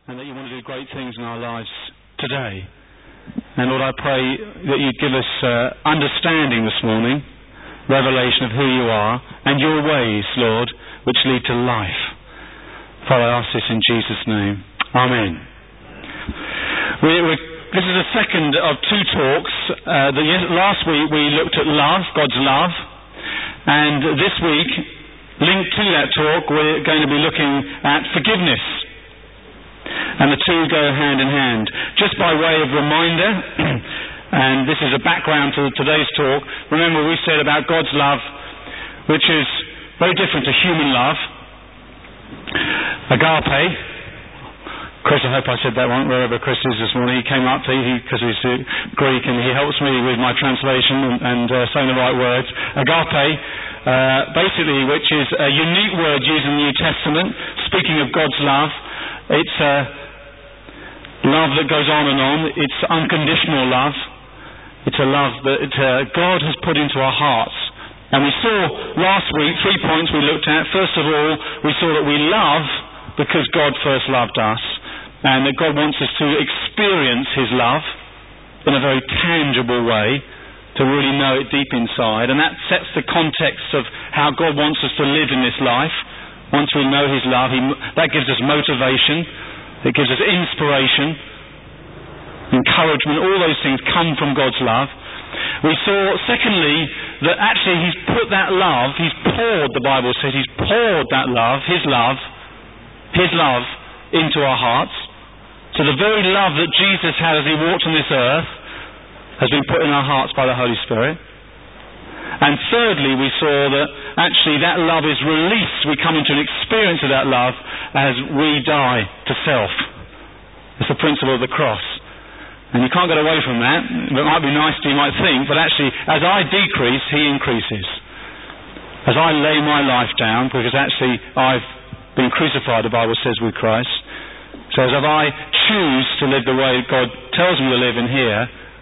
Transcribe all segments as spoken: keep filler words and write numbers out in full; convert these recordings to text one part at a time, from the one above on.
and that you want to do great things in our lives today. And Lord, I pray that you'd give us uh, understanding this morning, revelation of who you are, and your ways, Lord, which lead to life. For I ask this in Jesus' name. Amen. We, we, this is the second of two talks. Uh, the, last week we looked at love, God's love, and this week, linked to that talk, we're going to be looking at forgiveness. And the two go hand in hand. Just by way of reminder, and this is a background to today's talk, remember we said about God's love, which is very different to human love. Agape. Chris, I hope I said that one, wherever Chris is this morning. He came up to me because he's uh, Greek and he helps me with my translation and, and uh, saying the right words. Agape, uh, basically, which is a unique word used in the New Testament, speaking of God's love. It's a love that goes on and on. It's unconditional love. It's a love that uh, God has put into our hearts. And we saw last week three points we looked at. First of all, we saw that we love because God first loved us, and that God wants us to experience His love in a very tangible way, to really know it deep inside. And that sets the context of how God wants us to live in this life. Once we know His love, he, that gives us motivation, it gives us inspiration, encouragement. All those things come from God's love. We saw, secondly, that actually He's put that love, He's poured, the Bible says, He's poured that love, His love, His love into our hearts. So the very love that Jesus had as He walked on this earth has been put in our hearts by the Holy Spirit. And thirdly, we saw that actually that love is released. We come into an experience of that love as we die to self. It's the principle of the cross. And you can't get away from that. It might be nice to you might think, but actually as I decrease, He increases. As I lay my life down, because actually I've been crucified, the Bible says, with Christ. So as if I choose to live the way God tells me to live in here,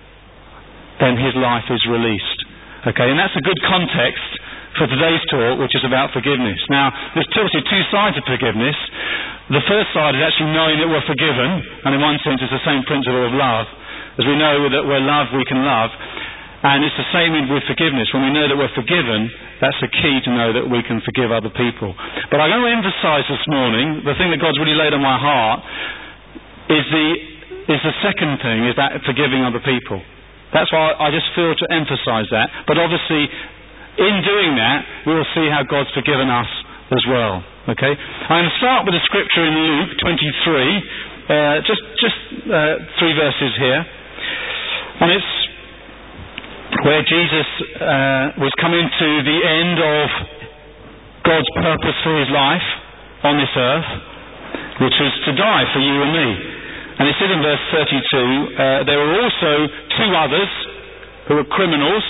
then His life is released. Okay, and that's a good context for today's talk, which is about forgiveness. Now, there's obviously two sides of forgiveness. The first side is actually knowing that we're forgiven, and in one sense it's the same principle of love. As we know that we're loved, we can love. And it's the same with forgiveness. When we know that we're forgiven, that's the key to know that we can forgive other people. But I'm going to emphasise this morning, the thing that God's really laid on my heart, is the is the second thing, is that forgiving other people. That's why I just feel to emphasise that. But obviously, in doing that, we will see how God's forgiven us as well. Okay? I'm going to start with a scripture in Luke twenty-three, uh, just just uh, three verses here, and it's where Jesus uh, was coming to the end of God's purpose for His life on this earth, which was to die for you and me. And it says in verse thirty-two, uh, there were also two others who were criminals,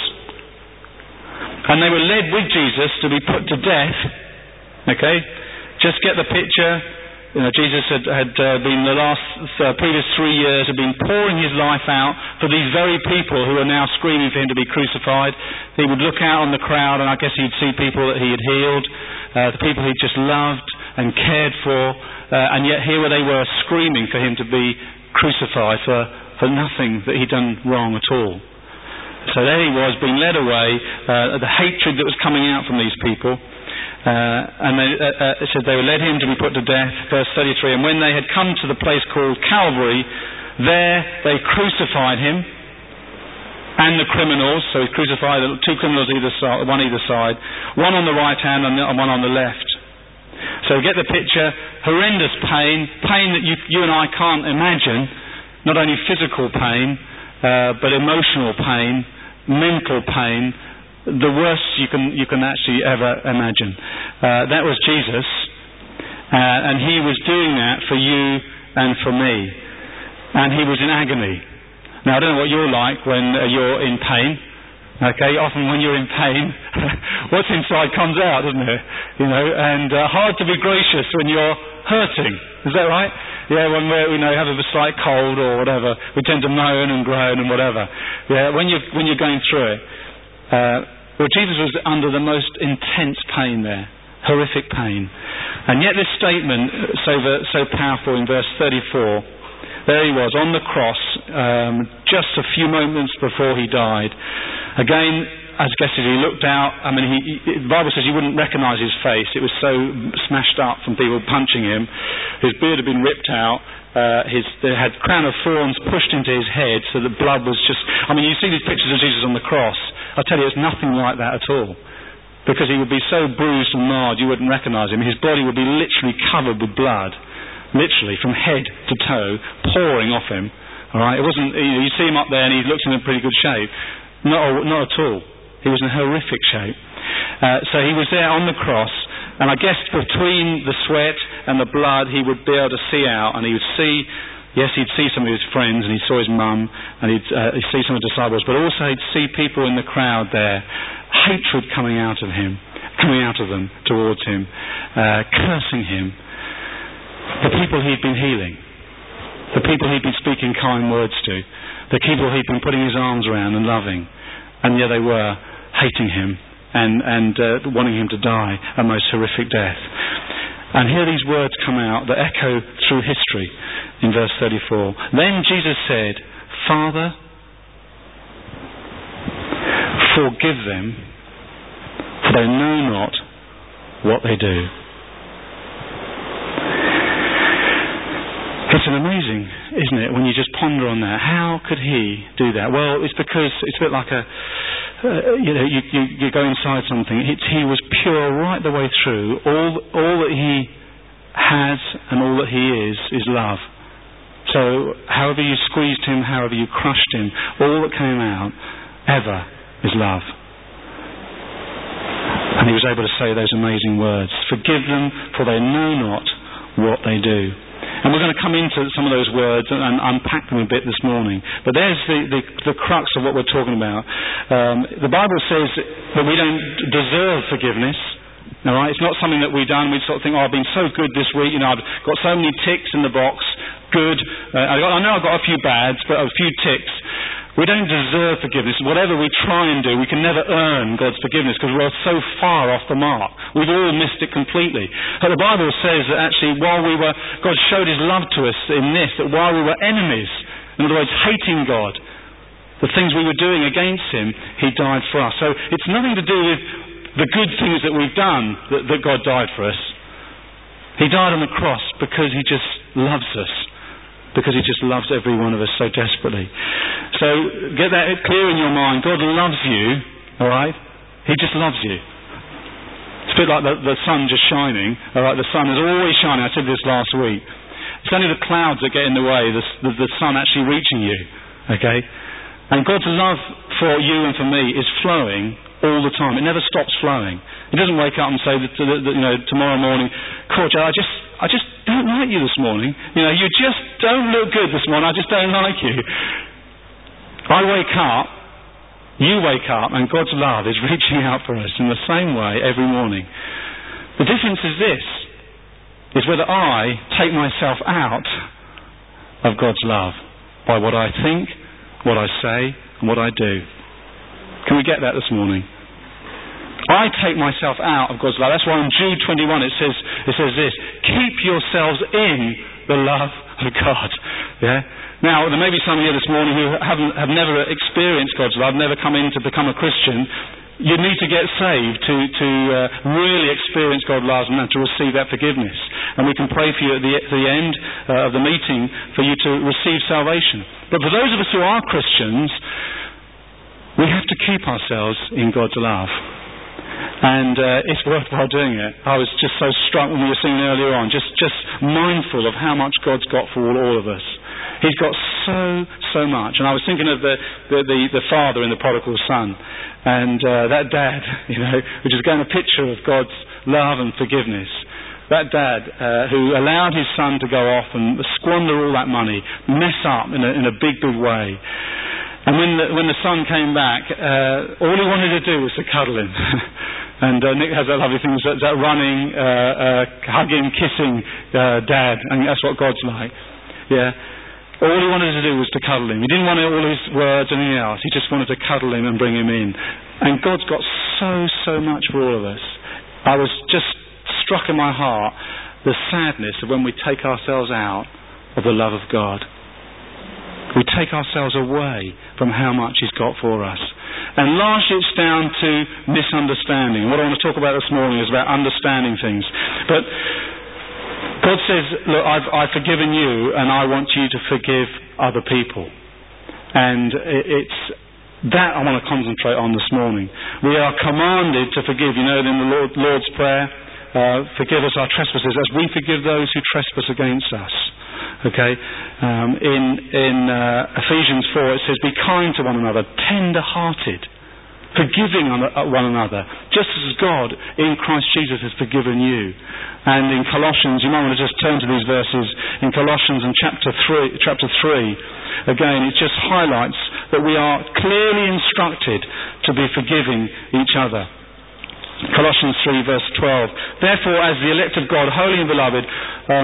and they were led with Jesus to be put to death. Okay? Just get the picture. You know, Jesus had, had uh, been the last uh, previous three years had been pouring His life out for these very people who are now screaming for Him to be crucified. He would look out on the crowd, and I guess he'd see people that He had healed, uh, the people He'd just loved and cared for, uh, and yet here they were screaming for Him to be crucified for, for nothing that He'd done wrong at all. So there He was, being led away, uh, the hatred that was coming out from these people. Uh, and they, uh, uh, it said they led Him to be put to death, verse thirty-three, and when they had come to the place called Calvary, there they crucified Him and the criminals. So He crucified two criminals either side, one either side, one on the right hand and one on the left. So get the picture, horrendous pain, pain that you, you and I can't imagine, not only physical pain, uh, but emotional pain, mental pain, the worst you can you can actually ever imagine. Uh, that was Jesus, uh, and He was doing that for you and for me, and He was in agony. Now I don't know what you're like when uh, you're in pain. Okay, often when you're in pain, what's inside comes out, doesn't it? You know, and uh, hard to be gracious when you're hurting. Is that right? Yeah, when we're, you know, have a slight cold or whatever, we tend to moan and groan and whatever. Yeah, when you're when you're going through it. Uh, well, Jesus was under the most intense pain there. horrific pain. And yet this statement, so, so powerful in verse thirty-four, there he was on the cross, um, just a few moments before he died. Again, as guessed he looked out. I mean, he, he, the Bible says you wouldn't recognise his face. It was so smashed up from people punching him. His beard had been ripped out. Uh, his, they had crown of thorns pushed into his head, so the blood was just... I mean, you see these pictures of Jesus on the cross. I tell you, it's nothing like that at all. Because he would be so bruised and marred, you wouldn't recognise him. His body would be literally covered with blood. Literally, from head to toe, pouring off him. All right, it wasn't. You know, you see him up there, and he looks in a pretty good shape. Not, not at all. He was in horrific shape. Uh, so he was there on the cross, and I guess between the sweat and the blood, he would be able to see out, and he would see. Yes, he'd see some of his friends, and he saw his mum, and he'd, uh, he'd see some of the disciples, but also he'd see people in the crowd there, hatred coming out of him, coming out of them towards him, uh, cursing him. The people he'd been healing, the people he'd been speaking kind words to, the people he'd been putting his arms around and loving, and yet they were hating him and, and uh, wanting him to die a most horrific death. And here these words come out that echo through history in verse thirty-four. Then Jesus said, Father, forgive them, for they know not what they do. It's an amazing, isn't it, when you just ponder on that. How could he do that? Well, it's because it's a bit like a, uh, you know, you, you, you go inside something. It's, he was pure right the way through. All, all that he has and all that he is, is love. So, however you squeezed him, however you crushed him, all that came out, ever, is love. And he was able to say those amazing words. Forgive them, for they know not what they do. And we're going to come into some of those words and, and unpack them a bit this morning. But there's the, the, the crux of what we're talking about. Um, the Bible says that we don't deserve forgiveness. All right? It's not something that we've done. We sort of think, oh, I've been so good this week. You know, I've got so many ticks in the box. Good. Uh, I, got, I know I've got a few bads, but a few ticks. We don't deserve forgiveness. Whatever we try and do, we can never earn God's forgiveness because we're so far off the mark. We've all missed it completely. But the Bible says that actually while we were, God showed his love to us in this, that while we were enemies, in other words, hating God, the things we were doing against him, he died for us. So it's nothing to do with the good things that we've done that, that God died for us. He died on the cross because he just loves us. Because he just loves every one of us so desperately. So get that clear in your mind. God loves you, all right? He just loves you. It's a bit like the, the sun just shining. All right, the sun is always shining. I said this last week. It's only the clouds that get in the way, the, the, the sun actually reaching you. Okay? And God's love for you and for me is flowing all the time. It never stops flowing. He doesn't wake up and say, that, that, that, you know, tomorrow morning, Coach, I just, I just don't like you this morning. You know, you just don't look good this morning. I just don't like you. I wake up, you wake up, and God's love is reaching out for us in the same way every morning. The difference is this, is whether I take myself out of God's love by what I think, what I say, and what I do. Can we get that this morning? I take myself out of God's love. That's why in Jude twenty-one it says it says this: keep yourselves in the love of God. Yeah. Now there may be some here this morning who haven't have never experienced God's love, never come in to become a Christian. You need to get saved to to uh, really experience God's love and to receive that forgiveness. And we can pray for you at the, at the end uh, of the meeting for you to receive salvation. But for those of us who are Christians, we have to keep ourselves in God's love. And uh, it's worthwhile doing it. I was just so struck when we were singing earlier on, just, just mindful of how much God's got for all, all of us. He's got so, so much. And I was thinking of the, the, the, the father in the prodigal son. And uh, that dad, you know, which is again a picture of God's love and forgiveness. That dad uh, who allowed his son to go off and squander all that money, mess up in a, in a big, big way. And when the, when the son came back, uh, all he wanted to do was to cuddle him. And uh, Nick has that lovely thing, that, that running, uh, uh, hugging, kissing uh, dad. And that's what God's like. Yeah. All he wanted to do was to cuddle him. He didn't want all his words or anything else. He just wanted to cuddle him and bring him in. And God's got so, so much for all of us. I was just struck in my heart the sadness of when we take ourselves out of the love of God. We take ourselves away from how much He's got for us. And largely it's down to misunderstanding. What I want to talk about this morning is about understanding things. But God says, look, I've, I've forgiven you, and I want you to forgive other people. And it's that I want to concentrate on this morning. We are commanded to forgive. You know, in the Lord, Lord's Prayer, uh, forgive us our trespasses as we forgive those who trespass against us. Okay, um, in in uh, Ephesians four it says, "Be kind to one another, tender-hearted, forgiving one another, just as God in Christ Jesus has forgiven you." And in Colossians, you might want to just turn to these verses. In Colossians, in chapter three, chapter three, again, it just highlights that we are clearly instructed to be forgiving each other. Colossians three, verse twelve. "Therefore, as the elect of God, holy and beloved, um,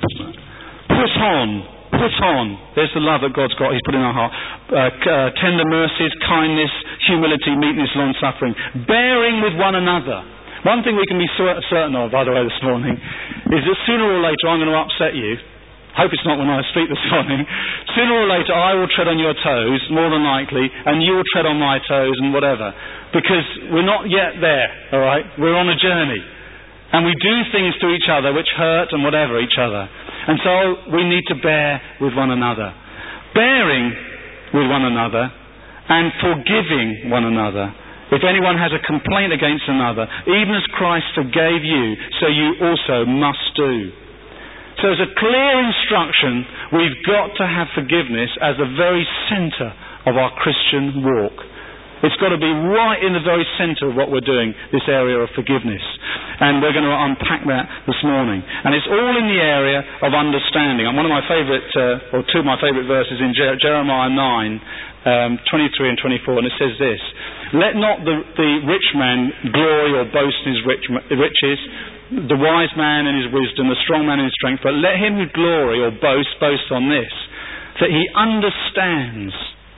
put on, put on," there's the love that God's got, He's put in our heart, uh, uh, "tender mercies, kindness, humility, meekness, long-suffering, bearing with one another." One thing we can be certain of, by the way, this morning, is that sooner or later I'm going to upset you. Hope it's not when I speak this morning. Sooner or later I will tread on your toes, more than likely, and you will tread on my toes and whatever. Because we're not yet there, alright? We're on a journey. And we do things to each other which hurt and whatever each other. And so we need to bear with one another. Bearing with one another and forgiving one another. If anyone has a complaint against another, even as Christ forgave you, so you also must do. So as a clear instruction, we've got to have forgiveness as the very centre of our Christian walk. It's got to be right in the very centre of what we're doing, this area of forgiveness. And we're going to unpack that this morning. And it's all in the area of understanding. And one of my favourite, uh, or two of my favourite verses in Jer- Jeremiah nine, um, twenty-three and twenty-four, and it says this: "Let not the, the rich man glory or boast in his rich, riches, the wise man in his wisdom, the strong man in his strength, but let him who glory or boast, boast on this, that he understands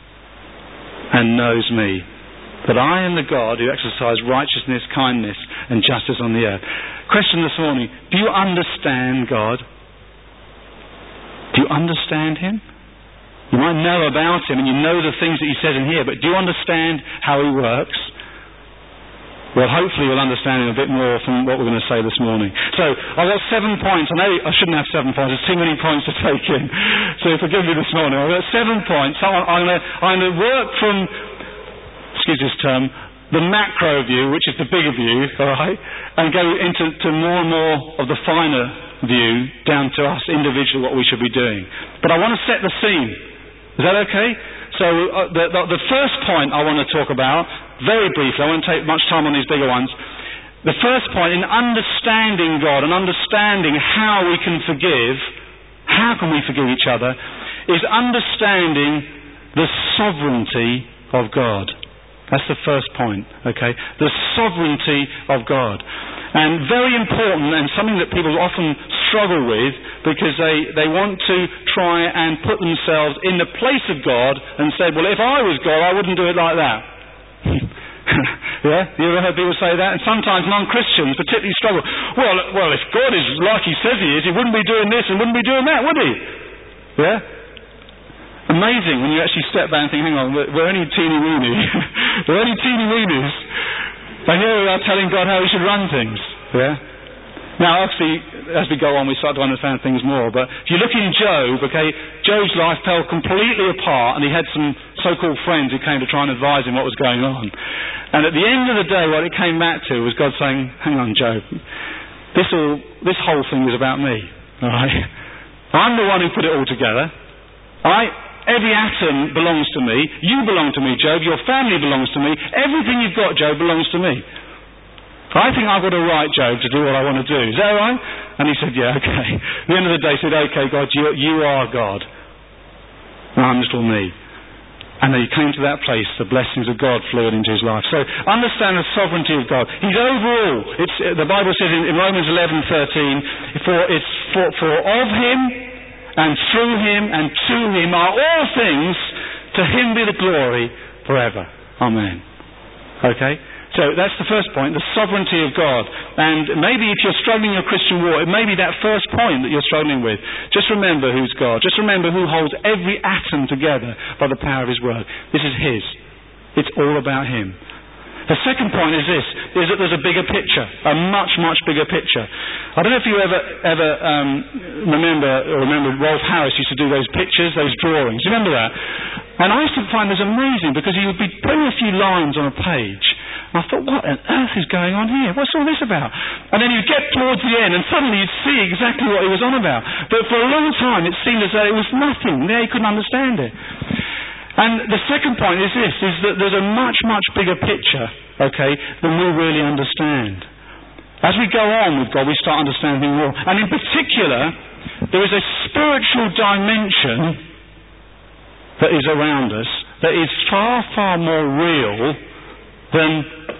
and knows me, that I am the God who exercise righteousness, kindness, and justice on the earth." Question this morning: do you understand God? Do you understand Him? You might know about Him and you know the things that He says in here, but do you understand how He works? Well, hopefully you'll understand Him a bit more from what we're going to say this morning. So, I've got seven points. I know I shouldn't have seven points. There's too many points to take in. So forgive me this morning. I've got seven points. I'm going to, I'm going to work from, excuse this term, the macro view, which is the bigger view, all right, and go into to more and more of the finer view, down to us individually, what we should be doing. But I want to set the scene. Is that okay? So uh, the, the, the first point I want to talk about, very briefly, I won't take much time on these bigger ones. The first point in understanding God and understanding how we can forgive, how can we forgive each other, is understanding the sovereignty of God. That's the first point, okay? The sovereignty of God. And very important, and something that people often struggle with, because they, they want to try and put themselves in the place of God and say, well, if I was God, I wouldn't do it like that. Yeah? You ever heard people say that? And sometimes non-Christians particularly struggle. Well, well, if God is like He says He is, He wouldn't be doing this and wouldn't be doing that, would He? Yeah? Amazing when you actually step back and think, hang on, we're, we're only teeny-weeny. We're only teeny-weenies. And here we are telling God how He should run things. Yeah? Now, obviously, as we go on, we start to understand things more. But if you look in Job, okay, Job's life fell completely apart, and he had some so-called friends who came to try and advise him what was going on. And at the end of the day, what it came back to was God saying, hang on, Job, this, all, this whole thing was about me. All right? I'm the one who put it all together. All right? Every atom belongs to me. You belong to me, Job. Your family belongs to me. Everything you've got, Job, belongs to me. I think I've got a right, Job, to do what I want to do. Is that all right? And he said, yeah, okay. At the end of the day, he said, okay, God, you, you are God. And I'm little me. And then he came to that place, the blessings of God flowed into his life. So understand the sovereignty of God. He's over all. It's, the Bible says in, in Romans eleven thirteen, for it's for, for of Him and through Him and to Him are all things, to Him be the glory forever. Amen. Okay? So that's the first point, the sovereignty of God. And maybe if you're struggling in your Christian walk, it may be that first point that you're struggling with. Just remember who's God. Just remember who holds every atom together by the power of his word. This is his. It's all about him. The second point is this, is that there's a bigger picture, a much, much bigger picture. I don't know if you ever ever um, remember or remember Rolf Harris used to do those pictures, those drawings. Do you remember that? And I used to find this amazing because he would be putting a few lines on a page. And I thought, what on earth is going on here? What's all this about? And then you'd get towards the end and suddenly you'd see exactly what he was on about. But for a long time it seemed as though it was nothing. There, he couldn't understand it. And the second point is this, is that there's a much, much bigger picture, okay, than we really understand. As we go on with God, we start understanding more. And in particular, there is a spiritual dimension that is around us that is far, far more real than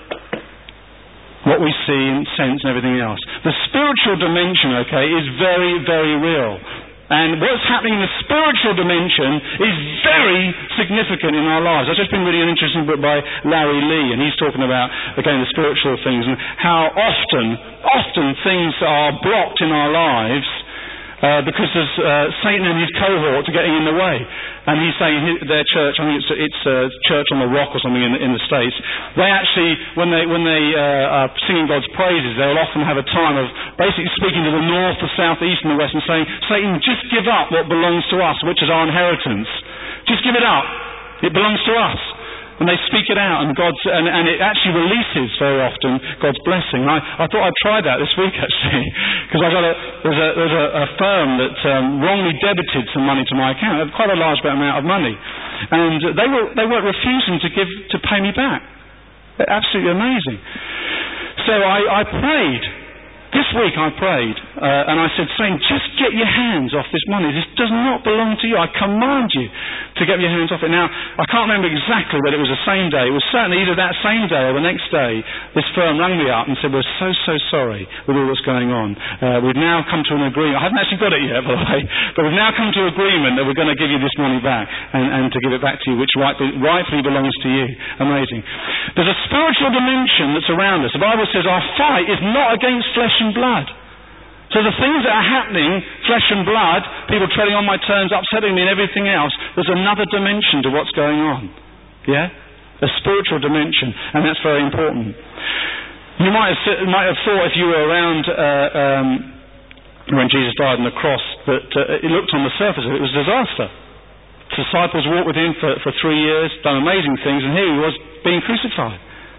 what we see and sense and everything else. The spiritual dimension, okay, is very, very real. And what's happening in the spiritual dimension is very significant in our lives. I've just been reading an interesting book by Larry Lee, and he's talking about, again, the spiritual things and how often, often things are blocked in our lives uh, because there's uh, Satan and his cohort are getting in the way. And he's saying his, their church, I think it's it's uh, Church on the Rock or something in, in the States, they actually, when they when they uh, are singing God's praises, they'll often have a time of basically speaking to the north, the south, the east and the west and saying, Satan, just give up what belongs to us, which is our inheritance. Just give it up. It belongs to us. And they speak it out, and God's and, and it actually releases very often God's blessing. And I, I thought I'd try that this week actually, because I got a there's a there's a, a firm that um, wrongly debited some money to my account, quite a large amount of money, and they were they weren't refusing to give to pay me back. Absolutely amazing. So I, I prayed. This week I prayed, uh, and I said, Satan, just get your hands off this money. This does not belong to you. I command you to get your hands off it. Now, I can't remember exactly whether it was the same day. It was certainly either that same day or the next day. This firm rang me up and said, we're so, so sorry with all that's going on. Uh, we've now come to an agreement. I haven't actually got it yet, by the way, but we've now come to an agreement that we're going to give you this money back and, and to give it back to you, which rightfully, rightfully belongs to you. Amazing. There's a spiritual dimension that's around us. The Bible says our fight is not against flesh and blood. So the things that are happening, flesh and blood, people treading on my toes, upsetting me and everything else, there's another dimension to what's going on. Yeah? A spiritual dimension, and that's very important. You might have, might have thought if you were around uh, um, when Jesus died on the cross that uh, it looked on the surface of it, it was disaster. The disciples walked with him for, for three years, done amazing things, and here he was being crucified.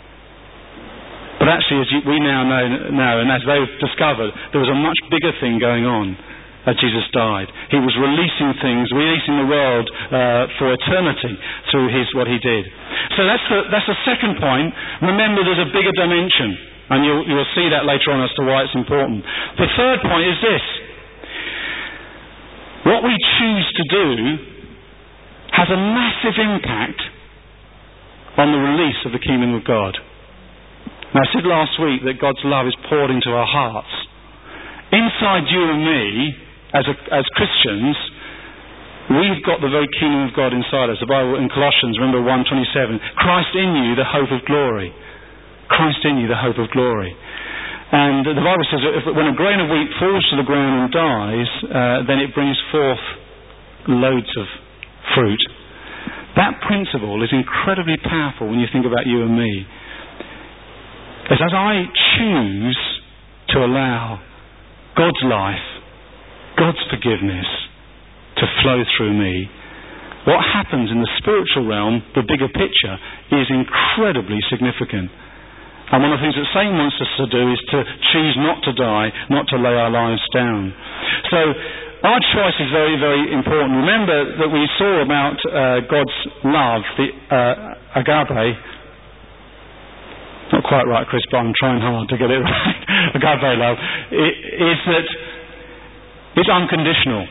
But actually, as you, we now know, know, and as they've discovered, there was a much bigger thing going on as Jesus died. He was releasing things, releasing the world uh, for eternity through his what he did. So that's the, that's the second point. Remember, there's a bigger dimension, and you'll, you'll see that later on as to why it's important. The third point is this. What we choose to do has a massive impact on the release of the kingdom of God. Now, I said last week that God's love is poured into our hearts. Inside you and me, as a, as Christians, we've got the very kingdom of God inside us. The Bible in Colossians, remember one twenty-seven, Christ in you, the hope of glory. Christ in you, the hope of glory. And the Bible says that if, when a grain of wheat falls to the ground and dies, uh, then it brings forth loads of fruit. That principle is incredibly powerful when you think about you and me. As I choose to allow God's life, God's forgiveness to flow through me, what happens in the spiritual realm, the bigger picture, is incredibly significant. And one of the things that Satan wants us to do is to choose not to die, not to lay our lives down. So our choice is very, very important. Remember that we saw about uh, God's love, the uh, agape. Not quite right, Chris, but I'm trying hard to get it right. Agape love it, is that it's unconditional.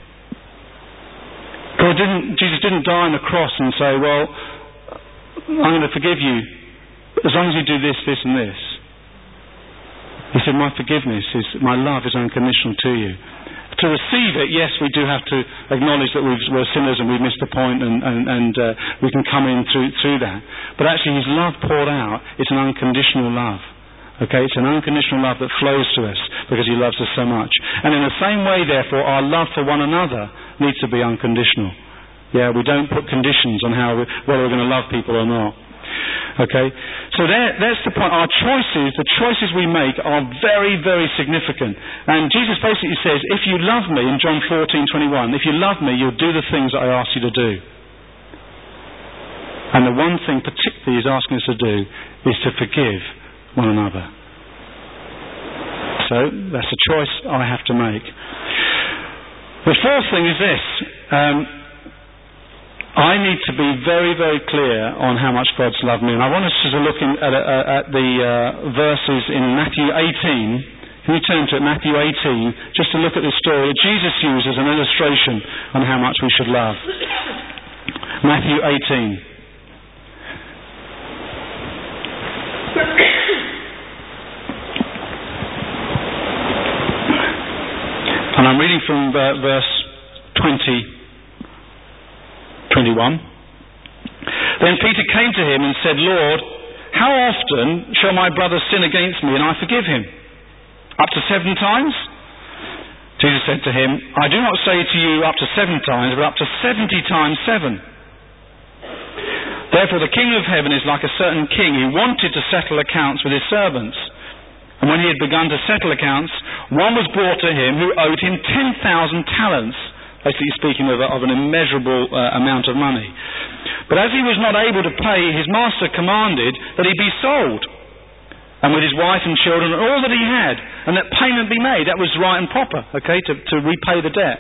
God didn't, Jesus didn't die on the cross and say, well, I'm going to forgive you as long as you do this, this and this. He said, my forgiveness is, my love is unconditional to you. To receive it, yes, we do have to acknowledge that we've, we're sinners and we've missed the point, and, and, and uh, we can come in through, through that. But actually his love poured out, it's an unconditional love. Okay, it's an unconditional love that flows to us because he loves us so much. And in the same way, therefore, our love for one another needs to be unconditional. Yeah, we don't put conditions on how we, whether we're going to love people or not. Okay, so there, that's the point. Our choices, the choices we make, are very, very significant. And Jesus basically says, if you love me, in John fourteen twenty-one, if you love me, you'll do the things that I ask you to do. And the one thing particularly he's asking us to do is to forgive one another. So that's a choice I have to make. The fourth thing is this. Um, I need to be very, very clear on how much God's loved me. And I want us to look in, at, uh, at the uh, verses in Matthew eighteen. Can you turn to it, Matthew eighteen, just to look at this story that Jesus used as an illustration on how much we should love. Matthew eighteen. And I'm reading from uh, verse twenty, twenty-one. Then Peter came to him and said, Lord, how often shall my brother sin against me and I forgive him? Up to seven times? Jesus said to him, I do not say to you up to seven times, but up to seventy times seven. Therefore the kingdom of heaven is like a certain king who wanted to settle accounts with his servants. And when he had begun to settle accounts, one was brought to him who owed him ten thousand talents, basically speaking of, a, of an immeasurable uh, amount of money. But as he was not able to pay, his master commanded that he be sold, and with his wife and children and all that he had, and that payment be made. That was right and proper, okay, to, to repay the debt.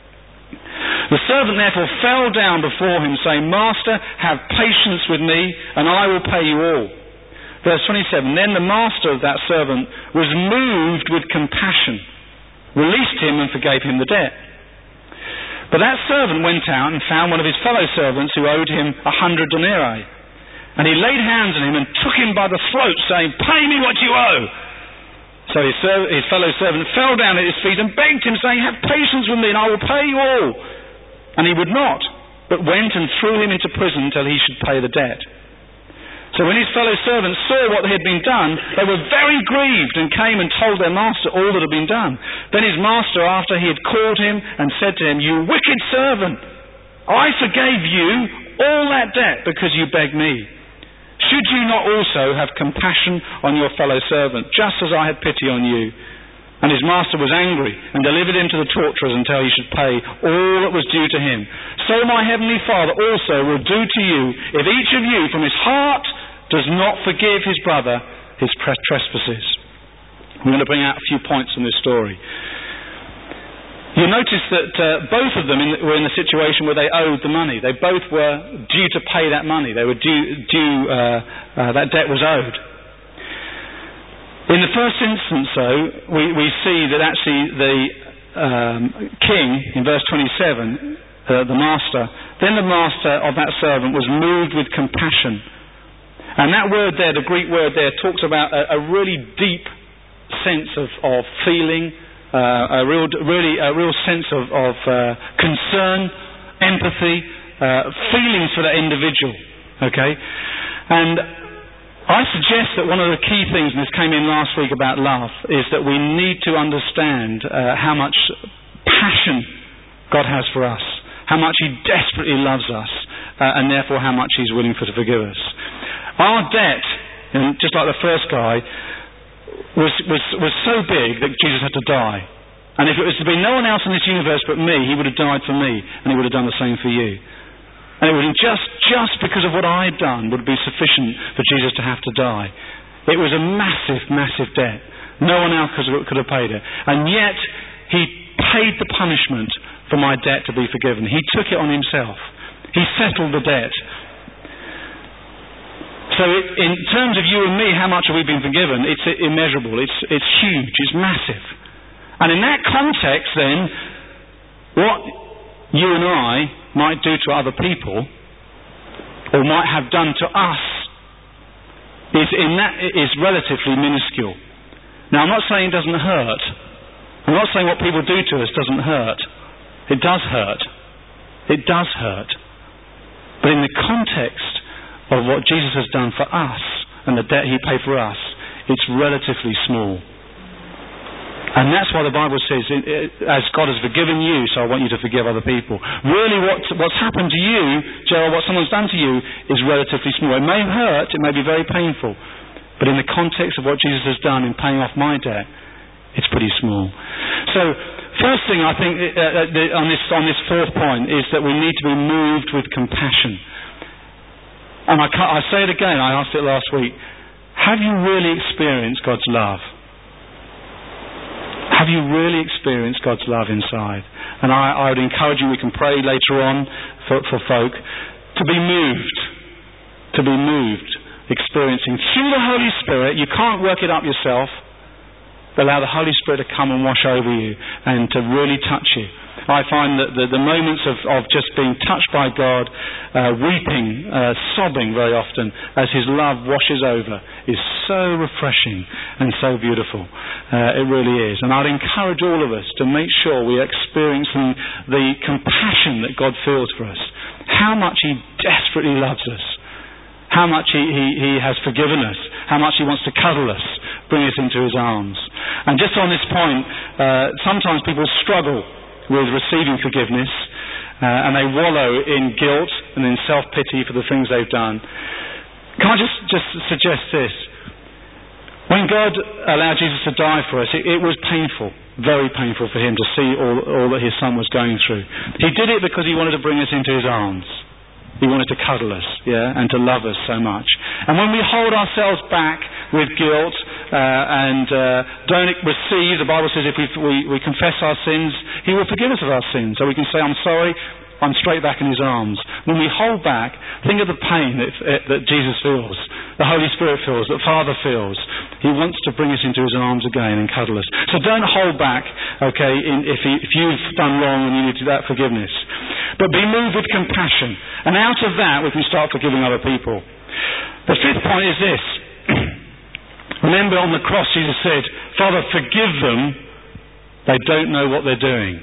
The servant therefore fell down before him, saying, Master, have patience with me, and I will pay you all. Verse twenty-seven, then the master of that servant was moved with compassion, released him and forgave him the debt. But that servant went out and found one of his fellow servants who owed him a hundred denarii. And he laid hands on him and took him by the throat, saying, Pay me what you owe. So his, serv- his fellow servant fell down at his feet and begged him, saying, Have patience with me and I will pay you all. And he would not, but went and threw him into prison till he should pay the debt. So when his fellow servants saw what had been done, they were very grieved and came and told their master all that had been done. Then his master, after he had called him and said to him, You wicked servant, I forgave you all that debt because you begged me. Should you not also have compassion on your fellow servant, just as I had pity on you? And his master was angry and delivered him to the torturers until he should pay all that was due to him. So my heavenly Father also will do to you if each of you from his heart does not forgive his brother his trespasses. I'm going to bring out a few points from this story. You notice that uh, both of them in, were in a situation where they owed the money. They both were due to pay that money. They were due, due uh, uh, that debt was owed. In the first instance, though, we, we see that actually the um, king, in verse twenty-seven, uh, the master, then the master of that servant was moved with compassion. And that word there, the Greek word there, talks about a, a really deep sense of, of feeling, uh, a real, really, a real sense of, of uh, concern, empathy, uh, feelings for that individual. Okay, and I suggest that one of the key things, and this came in last week about love, is that we need to understand uh, how much passion God has for us, how much He desperately loves us, uh, and therefore how much He's willing for to forgive us. Our debt, and just like the first guy, was, was, was so big that Jesus had to die. And if it was to be no one else in this universe but me, He would have died for me, and He would have done the same for you. And it would just, just because of what I'd done would be sufficient for Jesus to have to die. It was a massive, massive debt. No one else could have paid it. And yet, He paid the punishment for my debt to be forgiven. He took it on Himself. He settled the debt. So it, in terms of you and me, how much have we been forgiven? It's immeasurable. It's, it's huge. It's massive. And in that context, then, what you and I might do to other people, or might have done to us, is in that is relatively minuscule. Now, I'm not saying it doesn't hurt. I'm not saying what people do to us doesn't hurt. It does hurt. It does hurt. But in the context of what Jesus has done for us and the debt he paid for us, it's relatively small. And that's why the Bible says, as God has forgiven you, so I want you to forgive other people. Really what, what's happened to you, Gerald, what someone's done to you, is relatively small. It may hurt, it may be very painful, but in the context of what Jesus has done in paying off my debt, it's pretty small. So, first thing I think uh, on this on this fourth point is that we need to be moved with compassion. And I, can't, I say it again, I asked it last week, have you really experienced God's love? Have you really experienced God's love inside? And I, I would encourage you, we can pray later on for, for folk, to be moved. To be moved. Experiencing through the Holy Spirit. You can't work it up yourself. Allow the Holy Spirit to come and wash over you and to really touch you. I find that the, the moments of, of just being touched by God, uh, weeping, uh, sobbing very often as his love washes over is so refreshing and so beautiful. Uh, it really is. And I'd encourage all of us to make sure we are experiencing the compassion that God feels for us. How much he desperately loves us. How much he, he, he has forgiven us. How much he wants to cuddle us, bring us into his arms. And just on this point, uh, sometimes people struggle with receiving forgiveness, uh, and they wallow in guilt and in self-pity for the things they've done. Can I just, just suggest this? When God allowed Jesus to die for us, it, it was painful, very painful for him to see all, all that his son was going through. He did it because he wanted to bring us into his arms. He wanted to cuddle us, yeah, and to love us so much. And when we hold ourselves back with guilt uh, and uh, don't receive, the Bible says if we, we, we confess our sins, he will forgive us of our sins. So we can say, I'm sorry, I'm straight back in his arms. When we hold back, think of the pain that, that Jesus feels, the Holy Spirit feels, that Father feels. He wants to bring us into his arms again and cuddle us. So don't hold back, okay, in, if, he, if you've done wrong and you need to do that forgiveness. But be moved with compassion. And out of that, we can start forgiving other people. The fifth point is this. Remember on the cross, Jesus said, Father, forgive them. They don't know what they're doing.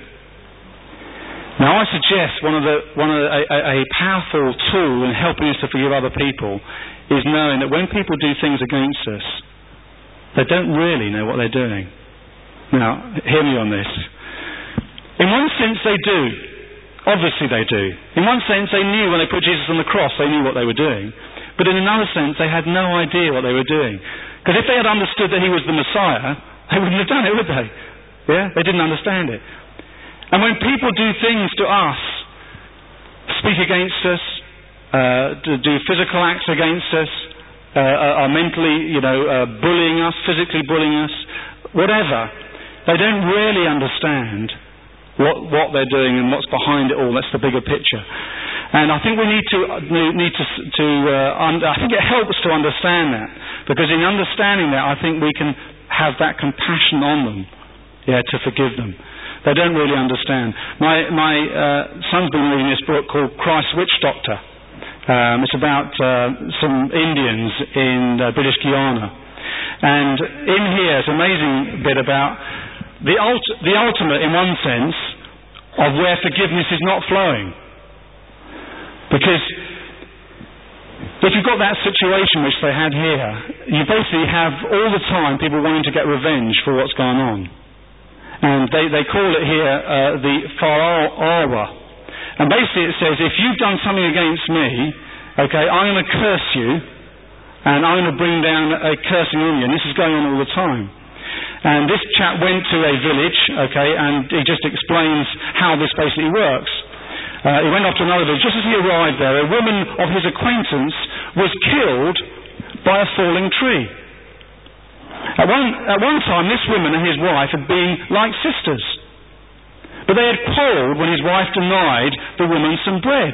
Now, I suggest one of the one of the, a, a powerful tool in helping us to forgive other people is knowing that when people do things against us, they don't really know what they're doing. Now, hear me on this. In one sense, they do. Obviously, they do. In one sense, they knew when they put Jesus on the cross, they knew what they were doing. But in another sense, they had no idea what they were doing. Because if they had understood that he was the Messiah, they wouldn't have done it, would they? Yeah? They didn't understand it. And when people do things to us, speak against us, uh, do physical acts against us, uh, are mentally, you know, uh, bullying us, physically bullying us, whatever, they don't really understand what what they're doing and what's behind it all. That's the bigger picture. And I think we need to need to to. Uh, un- I think it helps to understand that, because in understanding that, I think we can have that compassion on them, yeah, to forgive them. They don't really understand. My my uh, son's been reading this book called Christ's Witch Doctor. Um, it's about uh, some Indians in uh, British Guiana, and in here it's an amazing bit about the ult- the ultimate, in one sense, of where forgiveness is not flowing. Because if you've got that situation which they had here, you basically have all the time people wanting to get revenge for what's gone on. And they, they call it here uh, the Farawa. And basically it says, if you've done something against me, okay, I'm going to curse you, and I'm going to bring down a cursing on you. And this is going on all the time. And this chap went to a village, okay, and he just explains how this basically works. Uh, he went off to another village. Just as he arrived there, a woman of his acquaintance was killed by a falling tree. At one, at one time, this woman and his wife had been like sisters. But they had quarrelled when his wife denied the woman some bread.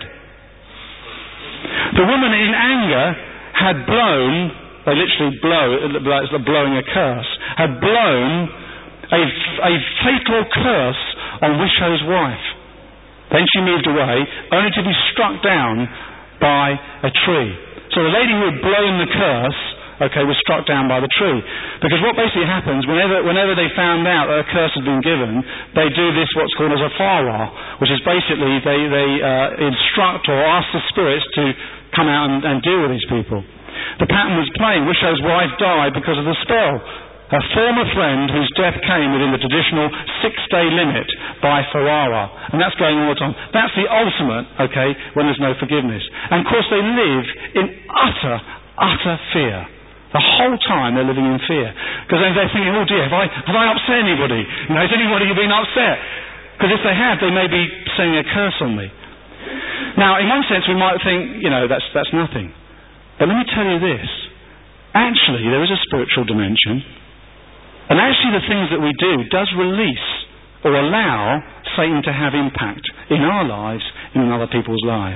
The woman, in anger, had blown, they literally blow, it's like blowing a curse, had blown a, a fatal curse on Wisho's wife. Then she moved away, only to be struck down by a tree. So the lady who had blown the curse okay, was struck down by the tree. Because what basically happens, whenever whenever they found out that a curse had been given, they do this what's called as a farah, which is basically they, they uh, instruct or ask the spirits to come out and, and deal with these people. The pattern was plain. Wisho's wife died because of the spell. Her former friend, whose death came within the traditional six-day limit by farah. And that's going on all the time. That's the ultimate, okay, when there's no forgiveness. And of course they live in utter, utter fear. The whole time they're living in fear. Because they're thinking, oh dear, have I, have I upset anybody? You know, has anybody been upset? Because if they have, they may be saying a curse on me. Now, in one sense, we might think, you know, that's, that's nothing. But let me tell you this. Actually, there is a spiritual dimension. And actually the things that we do does release or allow Satan to have impact in our lives and in other people's lives.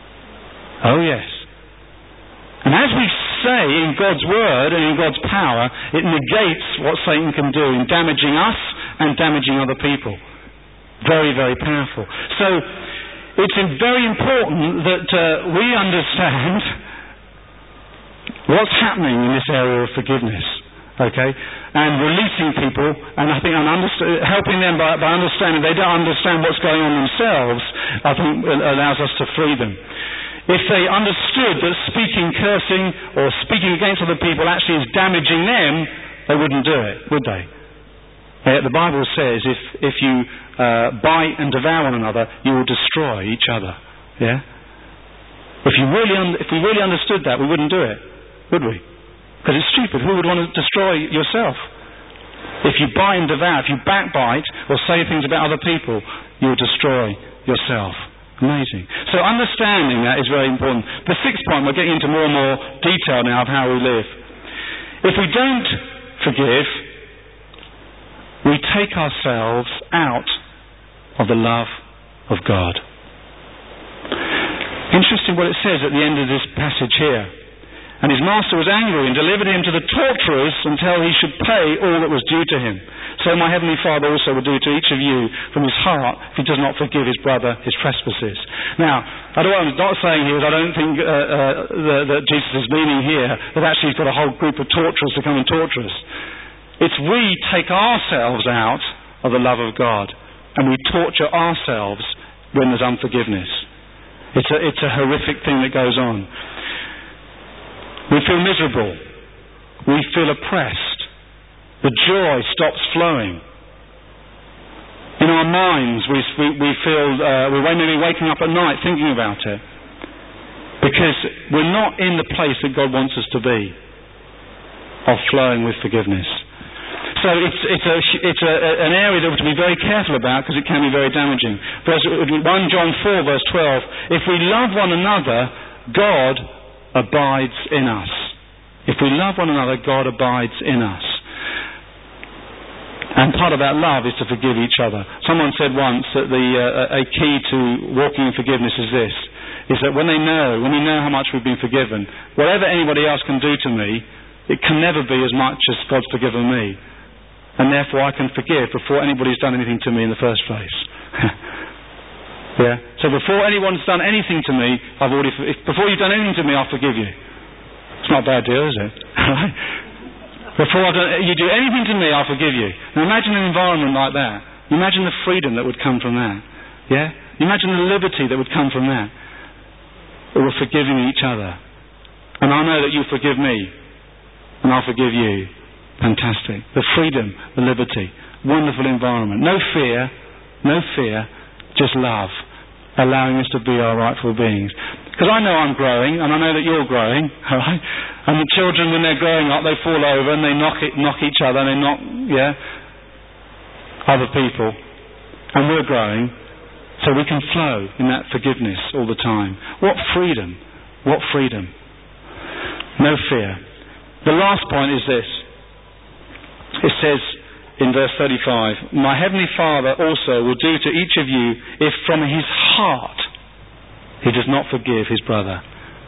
Oh yes. And as we say in God's word and in God's power, it negates what Satan can do in damaging us and damaging other people. Very, very powerful. So it's very important that uh, we understand what's happening in this area of forgiveness. Okay, and releasing people, and I think and underst- helping them by, by understanding they don't understand what's going on themselves, I think allows us to free them. If they understood that speaking, cursing, or speaking against other people actually is damaging them, they wouldn't do it, would they? Uh, the Bible says if if you uh, bite and devour one another, you will destroy each other. Yeah. If you really un- if we really understood that, we wouldn't do it, would we? Because it's stupid. Who would want to destroy yourself? If you bite and devour, if you backbite or say things about other people, you will destroy yourself. Amazing. So understanding that is very important. The sixth point, we're getting into more and more detail now of how we live. If we don't forgive, we take ourselves out of the love of God. Interesting what it says at the end of this passage here. And his master was angry and delivered him to the torturers until he should pay all that was due to him. So my heavenly Father also will do to each of you from his heart if he does not forgive his brother his trespasses. Now, I don't, what I'm not saying here is I don't think uh, uh, that, that Jesus is meaning here that actually he's got a whole group of torturers to come and torture us. It's we take ourselves out of the love of God and we torture ourselves when there's unforgiveness. It's a, it's a horrific thing that goes on. We feel miserable. We feel oppressed. The joy stops flowing. In our minds, we we, we feel uh, we're maybe waking up at night thinking about it because we're not in the place that God wants us to be, of flowing with forgiveness. So it's it's a it's a, an area that we have to be very careful about because it can be very damaging. Verse First John four verse twelve: if we love one another, God abides in us. If we love one another, God abides in us. And part of that love is to forgive each other. Someone said once that the uh, a key to walking in forgiveness is this, is that when they know, when we know how much we've been forgiven, whatever anybody else can do to me, it can never be as much as God's forgiven me. And therefore I can forgive before anybody's done anything to me in the first place. Yeah. So before anyone's done anything to me, I've already. If, before you've done anything to me, I'll forgive you. It's not a bad deal, is it? Before I've done, you do anything to me, I'll forgive you. Now imagine an environment like that. Imagine the freedom that would come from that. Yeah. Imagine the liberty that would come from that. That we're forgiving each other, and I know that you forgive me, and I'll forgive you. Fantastic. The freedom, the liberty, wonderful environment. No fear, no fear, just love. Allowing us to be our rightful beings. Because I know I'm growing, and I know that you're growing, alright? And the children, when they're growing up, they fall over and they knock it, knock each other, and they knock, yeah, other people. And we're growing, so we can flow in that forgiveness all the time. What freedom! What freedom! No fear. The last point is this. It says in verse thirty-five, my heavenly Father also will do to each of you if from his heart he does not forgive his brother.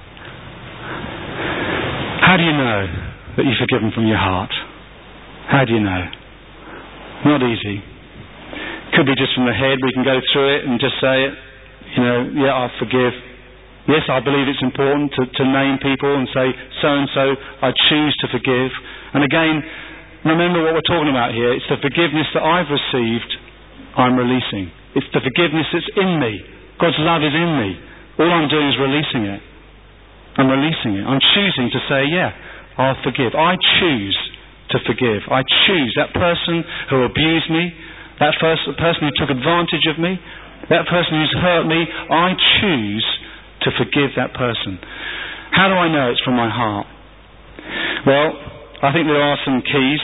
How do you know that you've forgiven from your heart? How do you know? Not easy. Could be just from the head. We can go through it and just say it. You know, yeah, I forgive. Yes, I believe it's important to, to name people and say, so-and-so, I choose to forgive. And again, remember what we're talking about here. It's the forgiveness that I've received, I'm releasing. It's the forgiveness that's in me. God's love is in me. All I'm doing is releasing it. I'm releasing it. I'm choosing to say, yeah, I'll forgive. I choose to forgive. I choose that person who abused me, that first person who took advantage of me, that person who's hurt me. I choose to forgive that person. How do I know it's from my heart? Well, I think there are some keys.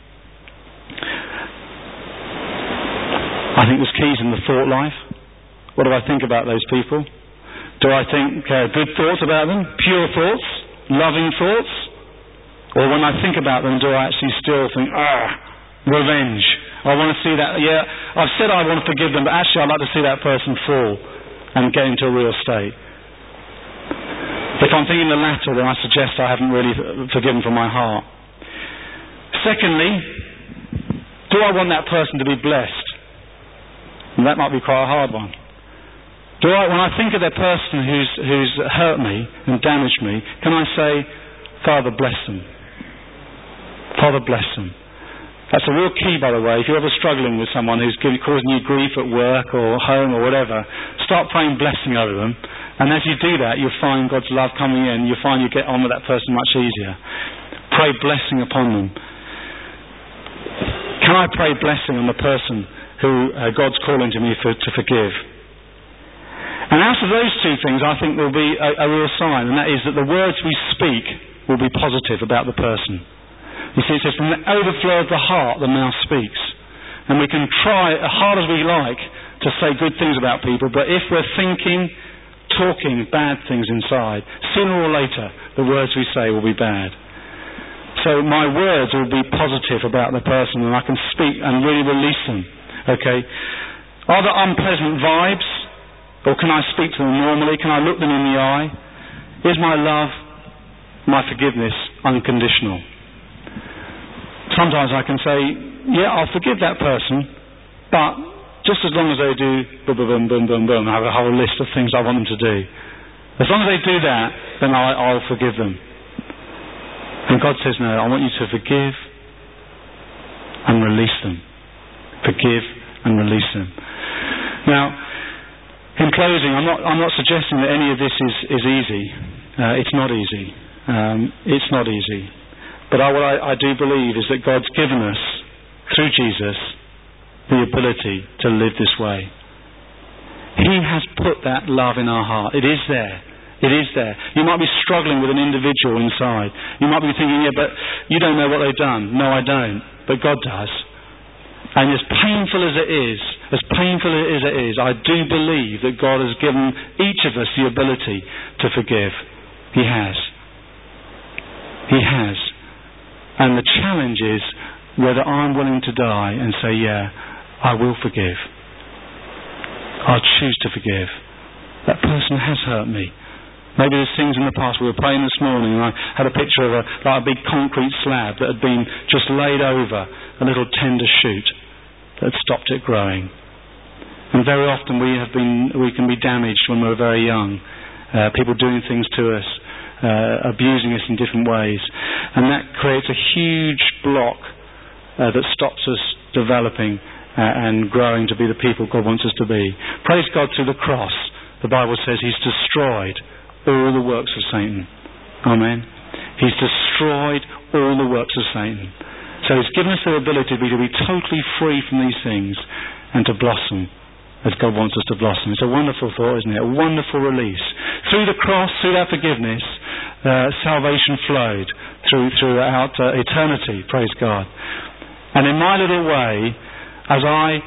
I think there's keys in the thought life. What do I think about those people? Do I think uh, good thoughts about them? Pure thoughts? Loving thoughts? Or when I think about them, do I actually still think, ah, revenge? I want to see that, yeah, I've said I want to forgive them, but actually I'd like to see that person fall and get into a real state. If I'm thinking the latter, then I suggest I haven't really forgiven from my heart. Secondly, do I want that person to be blessed? And that might be quite a hard one. Do I, when I think of that person who's, who's hurt me and damaged me, can I say, Father, bless them? Father, bless them. That's a real key, by the way. If you're ever struggling with someone who's causing you grief at work or home or whatever, start praying blessing over them. And as you do that, you'll find God's love coming in. You'll find you get on with that person much easier. Pray blessing upon them. Can I pray blessing on the person who uh, God's calling to me for, to forgive? And out of those two things, I think there will be a, a real sign, and that is that the words we speak will be positive about the person. You see, it says, from the overflow of the heart, the mouth speaks. And we can try as hard as we like to say good things about people, but if we're thinking, talking bad things inside, sooner or later, the words we say will be bad. So my words will be positive about the person, and I can speak and really release them. Okay? Are there unpleasant vibes? Or can I speak to them normally? Can I look them in the eye? Is my love, my forgiveness, unconditional? Sometimes I can say, yeah, I'll forgive that person, but just as long as they do boom, boom, boom, boom, boom, I have a whole list of things I want them to do. As long as they do that, then I, I'll forgive them. And God says, no, I want you to forgive and release them. Forgive and release them. Now, in closing, I'm not, I'm not suggesting that any of this is, is easy. Uh, it's not easy. Um, it's not easy. But I, what I, I do believe is that God's given us, through Jesus, the ability to live this way. He has put that love in our heart. It is there. It is there. You might be struggling with an individual inside. You might be thinking, yeah, but you don't know what they've done. No, I don't. But God does. And as painful as it is, as painful as it is, I do believe that God has given each of us the ability to forgive. He has. He has. And the challenge is whether I'm willing to die and say, yeah, I will forgive. I'll choose to forgive. That person has hurt me. Maybe there's things in the past. We were praying this morning and I had a picture of a, like a big concrete slab that had been just laid over a little tender shoot that had stopped it growing. And very often we have been, we can be damaged when we're very young. Uh, people doing things to us, uh, abusing us in different ways. And that creates a huge block uh, that stops us developing uh, and growing to be the people God wants us to be. Praise God, through the cross, the Bible says He's destroyed all the works of Satan. Amen. He's destroyed all the works of Satan. So He's given us the ability to be, to be totally free from these things and to blossom as God wants us to blossom. It's a wonderful thought, isn't it? A wonderful release. Through the cross, through that forgiveness, uh, salvation flowed through throughout uh, eternity. Praise God. And in my little way, as I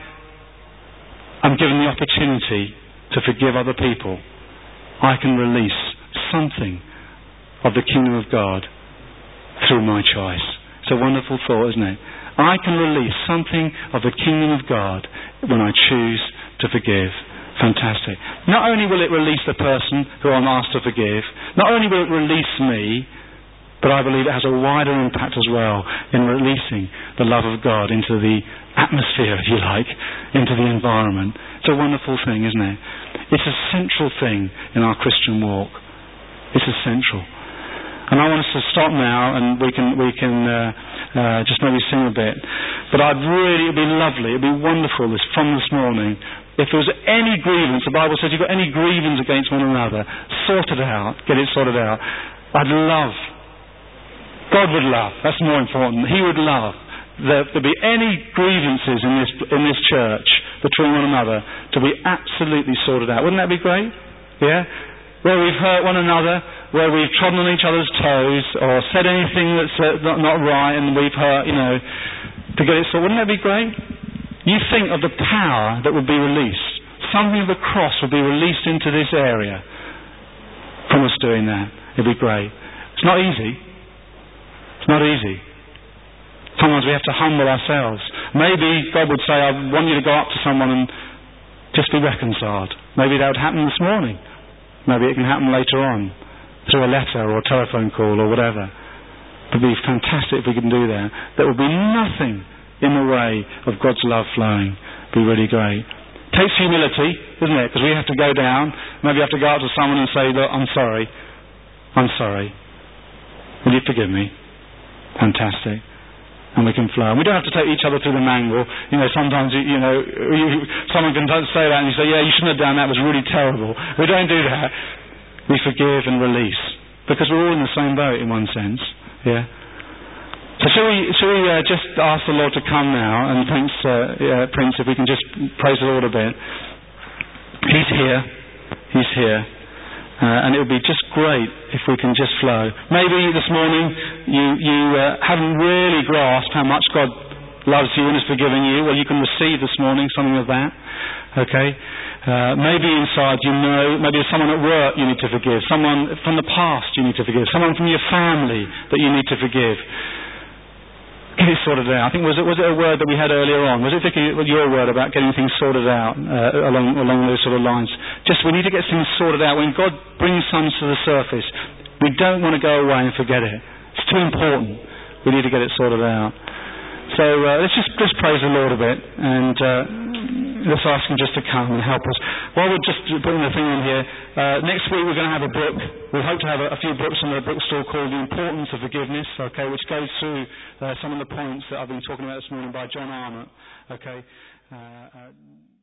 am given the opportunity to forgive other people, I can release something of the kingdom of God through my choice. It's a wonderful thought, isn't it? I can release something of the kingdom of God when I choose to forgive. Fantastic. Not only will it release the person who I'm asked to forgive, not only will it release me, but I believe it has a wider impact as well in releasing the love of God into the atmosphere, if you like, into the environment. It's a wonderful thing, isn't it? It's a central thing in our Christian walk. It's essential. And I want us to stop now, and we can we can uh, uh, just maybe sing a bit. But I'd really, it'd be lovely, it'd be wonderful this from this morning. If there was any grievance, the Bible says you've got any grievance against one another, sort it out, get it sorted out. I'd love, God would love, that's more important, He would love there to be any grievances in this in this church between one another to be absolutely sorted out. Wouldn't that be great? Yeah? Where we've hurt one another, where we've trodden on each other's toes, or said anything that's uh, not, not right and we've hurt, you know, to get it sorted. Wouldn't that be great? You think of the power that would be released. Something of the cross would be released into this area from us doing that. It'd be great. It's not easy. It's not easy. Sometimes we have to humble ourselves. Maybe God would say, I want you to go up to someone and just be reconciled. Maybe that would happen this morning. Maybe it can happen later on through a letter or a telephone call or whatever. It would be fantastic if we can do that. There would be nothing in the way of God's love flowing. It would be really great. It takes humility, doesn't it? Because we have to go down. Maybe you have to go up to someone and say, look, I'm sorry. I'm sorry. Will you forgive me? Fantastic. And we can flow. And we don't have to take each other through the mangle. You know, sometimes, you, you know, you, someone can say that and you say, yeah, you shouldn't have done that. It was really terrible. We don't do that. We forgive and release. Because we're all in the same boat in one sense. Yeah. So shall we, shall we uh, just ask the Lord to come now? And thanks, uh, uh, Prince, if we can just praise the Lord a bit. He's here. He's here. Uh, and it would be just great if we can just flow. Maybe this morning you, you uh, haven't really grasped how much God loves you and has forgiven you. Well, you can receive this morning something of that. Okay? Uh, maybe inside you know, maybe there's someone at work you need to forgive. Someone from the past you need to forgive. Someone from your family that you need to forgive. Get it sorted out. I think was it was it a word that we had earlier on? Was it Vicky, your word about getting things sorted out uh, along along those sort of lines? Just we need to get things sorted out. When God brings some to the surface, we don't want to go away and forget it. It's too important. We need to get it sorted out. So uh, let's just just praise the Lord a bit and uh, let's ask Him just to come and help us. While we're just putting the thing on here, uh, next week we're going to have a book. We hope to have a, a few books in the bookstore called The Importance of Forgiveness, okay, which goes through uh, some of the points that I've been talking about this morning by John Arnott, okay. Uh, uh,